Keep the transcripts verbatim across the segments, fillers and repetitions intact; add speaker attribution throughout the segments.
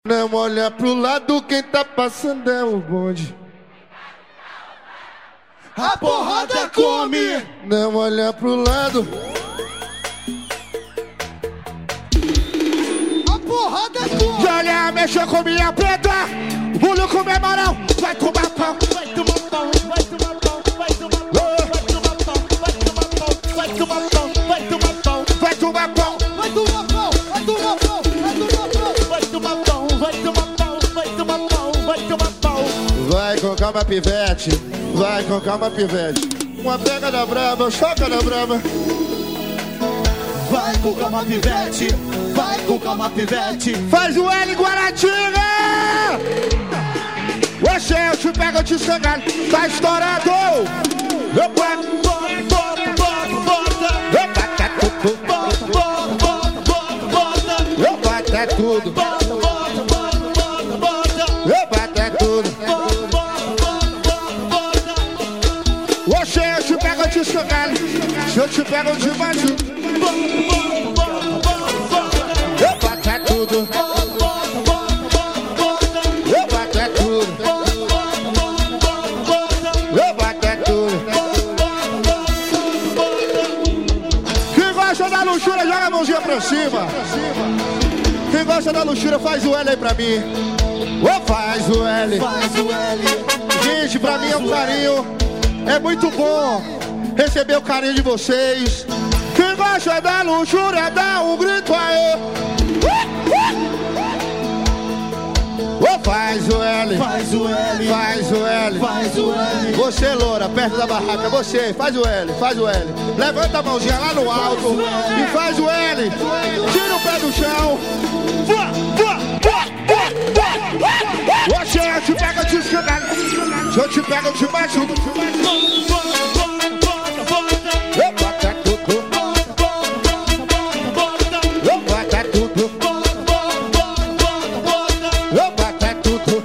Speaker 1: Não olha pro lado, quem tá passando é o bonde.
Speaker 2: A porrada come.
Speaker 1: Não olha pro lado.
Speaker 2: A porrada come.
Speaker 1: Olha, mexeu com minha preta. Bulho com meu marão. Vai tomar pau.
Speaker 2: Vai tomar pau. Vai tomar pau. Vai tomar pau. Vai tomar pau. Vai tomar pau. Vai tomar pau. Vai tomar pau.
Speaker 1: Vai tomar pau.
Speaker 2: Vai tomar pau. Vai tomar pau. Vai tomar pau. Vai tomar pau. Vai tomar pau. Vai tomar pau. Vai tomar pau.
Speaker 1: Vai com calma, pivete. Vai com calma, pivete. Uma pega da brava, choca da brava.
Speaker 2: Vai com calma, pivete. Vai com calma, pivete.
Speaker 1: Faz o L Guaratinga. Oxe, eu te pego, eu te escangalho. Tá estourado. Eu pego.
Speaker 2: Bota, bota, bota, bota.
Speaker 1: Eu bato é tudo.
Speaker 2: Bota, bota, bota, bota, bota.
Speaker 1: Eu bato é tudo.
Speaker 2: Bota, bota, bota, bota, bota.
Speaker 1: Eu bato é tudo.
Speaker 2: Bota, bota, bota, bota, bota.
Speaker 1: Oxe, eu te pego, eu te escangalho. Se eu te pego, eu te machuco. Eu bato é tudo. Eu bato é tudo. Eu bato é tudo. Quem gosta da luxúria, joga a mãozinha pra cima. Quem gosta da luxúria, faz o L aí pra mim. Ô, faz o L.
Speaker 2: Faz o L.
Speaker 1: Gente, pra mim é um carinho. É muito bom receber o carinho de vocês. Quem gosta da luxúria, dá um grito aí. Ô, faz o L.
Speaker 2: Faz o L.
Speaker 1: Faz o L.
Speaker 2: Faz o L.
Speaker 1: Você, loura, perto da barraca. Você, faz o L. Faz o L. Levanta a mãozinha lá no alto e faz o L. Tira o pé do chão. Oxe, eu te pego, eu te escangalho. Se eu te pego, eu te machuco. Eu bato é tudo. Eu bato é tudo. Eu bato é tudo.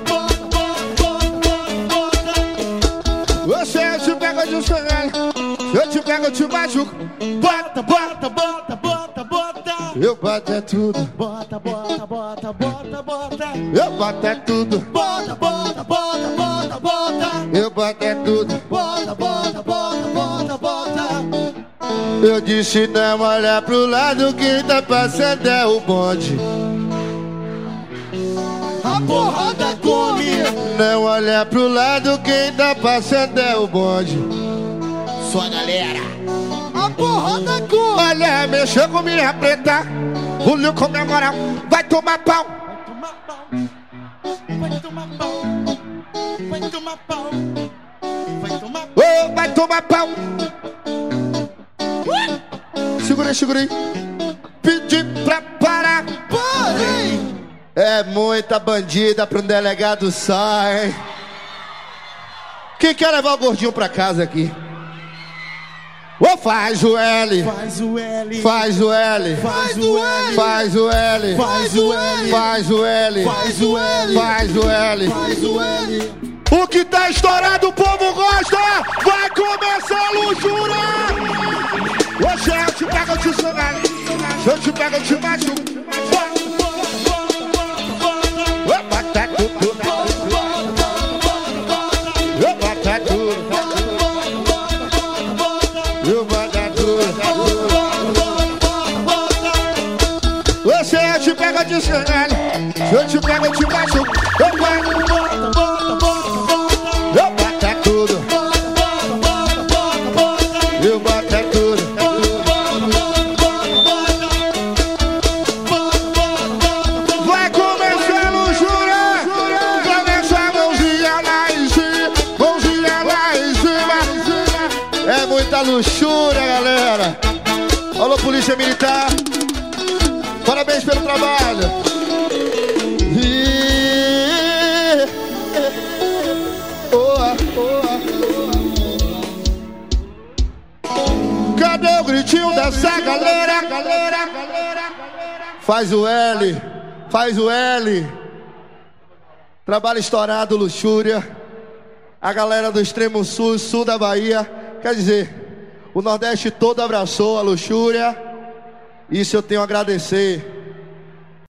Speaker 1: Oxe, eu te pego, eu te escangalho. Se eu te pego, eu te machuco.
Speaker 2: Bota, bota, bota, bota, bota.
Speaker 1: Eu bato é tudo.
Speaker 2: Bota, bota, bota, bota, bota.
Speaker 1: Eu bato é tudo.
Speaker 2: Bota, bota, bota, bota, bota.
Speaker 1: Eu bato é tudo.
Speaker 2: Bota, bota, bota, bota, bota.
Speaker 1: Eu disse não olhar pro lado, quem tá passando é o bonde.
Speaker 2: A porrada come.
Speaker 1: Não olhar pro lado, quem tá passando é o bonde.
Speaker 2: Sua galera. A porrada come.
Speaker 1: Olha, mexeu com minha preta. Bulho com minha moral. Vai tomar pau.
Speaker 2: Vai tomar pau. Vai tomar pau. Vai tomar pau.
Speaker 1: Oh, vai tomar pau. Segura aí, segura aí. Pedi pra parar.
Speaker 2: Parei.
Speaker 1: É muita bandida pra um delegado sai. Quem quer levar o gordinho pra casa aqui? Ô, oh, faz o L.
Speaker 2: Faz o L.
Speaker 1: Faz o L.
Speaker 2: Faz o L.
Speaker 1: Faz o L.
Speaker 2: Faz o L.
Speaker 1: Faz o L.
Speaker 2: Faz o L.
Speaker 1: Faz o L.
Speaker 2: Faz o L.
Speaker 1: O que tá estourado, o povo gosta. Vai começar a luxúria. Oxe, eu te pego, eu te escangalho. Se eu te pego, eu te machuco. Eu bato é tudo. Eu bato é tudo. Eu bato é tudo. Oxe, eu te pego, eu te escangalho. Se eu te pego, eu te machuco. Eu bato. Eu bato é tudo. Eu bato é tudo. Vai começar a luxúria. Começa a mãozinha lá em cima. Mãozinha lá em cima. É muita luxúria, galera. Alô, Polícia Militar. Parabéns pelo trabalho. E... Oa, oa. Cadê o gritinho dessa galera? Galera, galera. Faz o L, faz o L. Trabalho estourado, luxúria. A galera do extremo sul, sul da Bahia. Quer dizer, o Nordeste todo abraçou a luxúria. Isso eu tenho a agradecer.